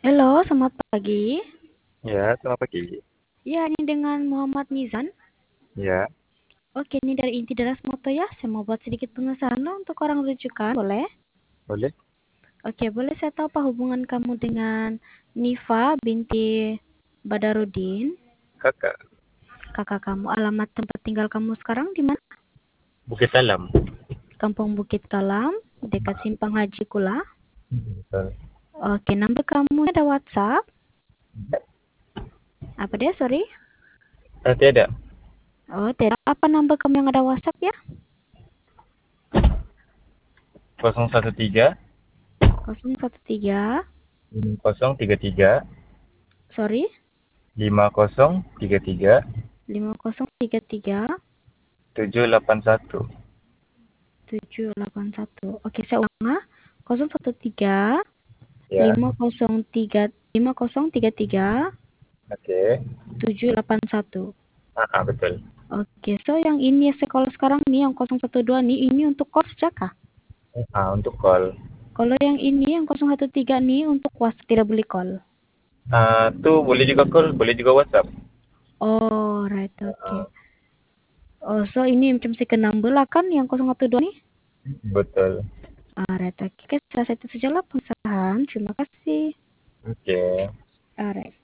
Halo, selamat pagi. Ya, selamat pagi. Ya, ini dengan Muhammad Mizan. Ya, Oke, ini dari Inti Deras Moto ya. Saya mau buat sedikit pengesahan untuk orang rujukan, boleh? boleh. Oke, boleh saya tahu apa hubungan kamu dengan Nifa binti Badarudin, Kakak, kakak kamu? Alamat tempat tinggal kamu sekarang di mana? Bukit Alam. Kampung Bukit Kalam, dekat Simpang Haji Kula. Betul. Oke, nomor kamu ada WhatsApp? Apa dia, sorry? Tiada. Oh, tidak. Apa nomor kamu yang ada WhatsApp ya? 013 013, 5033 sorry, 5033 5033 781. 781. Oke, saya ulang ah. 013 Ya, 503 5033 oke. 781. Betul. Oke, so yang ini sekolah sekarang nih yang 012 nih ini untuk kos Jaka. Untuk call. Kalau yang ini yang 013 nih untuk was tidak boleh call. Tuh boleh juga call, boleh juga WhatsApp. Oh, right, oke. Ah, Oh, so ini macam second number lah kan yang 012 nih. betul. Right, oke. Selesai itu sajalah pengesahan. Terima kasih. Oke. Alright.